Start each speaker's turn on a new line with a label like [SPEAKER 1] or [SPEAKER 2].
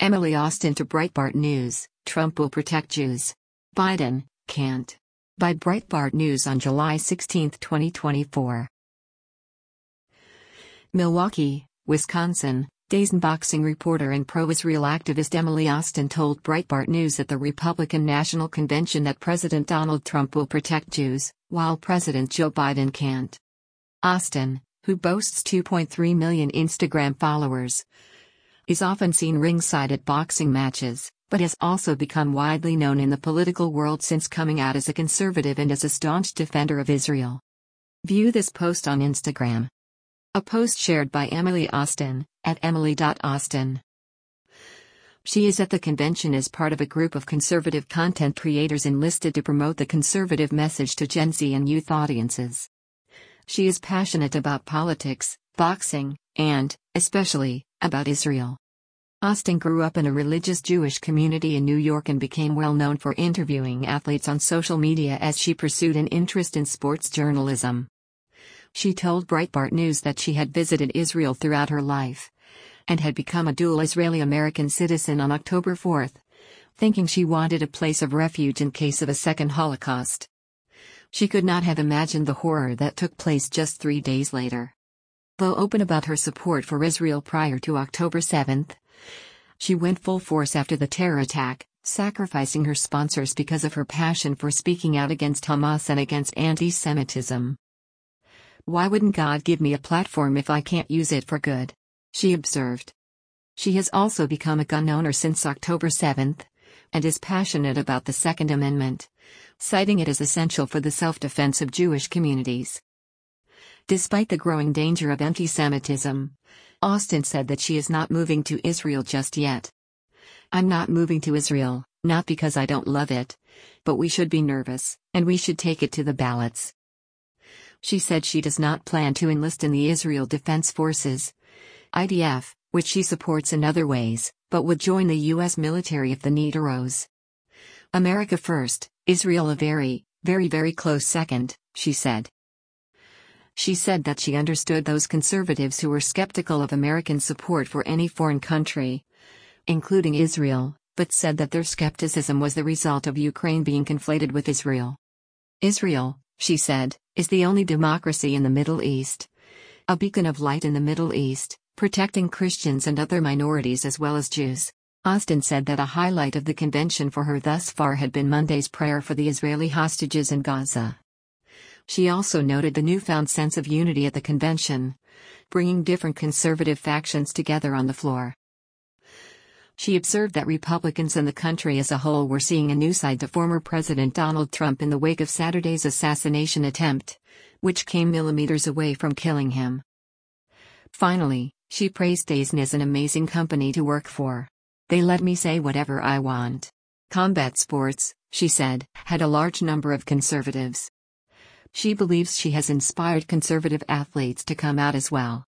[SPEAKER 1] Emily Austin to Breitbart News, Trump will protect Jews. Biden can't. By Breitbart News on July 16, 2024. Milwaukee, Wisconsin, DAZN boxing reporter and pro-Israel activist Emily Austin told Breitbart News at the Republican National Convention that President Donald Trump will protect Jews, while President Joe Biden can't. Austin, who boasts 2.3 million Instagram followers, is often seen ringside at boxing matches, but has also become widely known in the political world since coming out as a conservative and as a staunch defender of Israel. View this post on Instagram. A post shared by Emily Austin, at emily.austin. She is at the convention as part of a group of conservative content creators enlisted to promote the conservative message to Gen Z and youth audiences. She is passionate about politics, boxing, and, especially, about Israel. Austin grew up in a religious Jewish community in New York and became well known for interviewing athletes on social media as she pursued an interest in sports journalism. She told Breitbart News that she had visited Israel throughout her life and had become a dual Israeli-American citizen on October 4, thinking she wanted a place of refuge in case of a second Holocaust. She could not have imagined the horror that took place just 3 days later. Though open about her support for Israel prior to October 7, she went full force after the terror attack, sacrificing her sponsors because of her passion for speaking out against Hamas and against anti-Semitism. "Why wouldn't God give me a platform if I can't use it for good?" she observed. She has also become a gun owner since October 7, and is passionate about the Second Amendment, citing it as essential for the self-defense of Jewish communities. Despite the growing danger of anti-Semitism, Austin said that she is not moving to Israel just yet. "I'm not moving to Israel, not because I don't love it, but we should be nervous, and we should take it to the ballots." She said she does not plan to enlist in the Israel Defense Forces, IDF, which she supports in other ways, but would join the U.S. military if the need arose. "America first, Israel a very, very, very close second," she said. She said that she understood those conservatives who were skeptical of American support for any foreign country, including Israel, but said that their skepticism was the result of Ukraine being conflated with Israel. "Israel," she said, "is the only democracy in the Middle East. A beacon of light in the Middle East, protecting Christians and other minorities as well as Jews." Austin said that a highlight of the convention for her thus far had been Monday's prayer for the Israeli hostages in Gaza. She also noted the newfound sense of unity at the convention, bringing different conservative factions together on the floor. She observed that Republicans and the country as a whole were seeing a new side to former President Donald Trump in the wake of Saturday's assassination attempt, which came millimeters away from killing him. Finally, she praised DAZN as an amazing company to work for. "They let me say whatever I want." Combat sports, she said, had a large number of conservatives. She believes she has inspired conservative athletes to come out as well.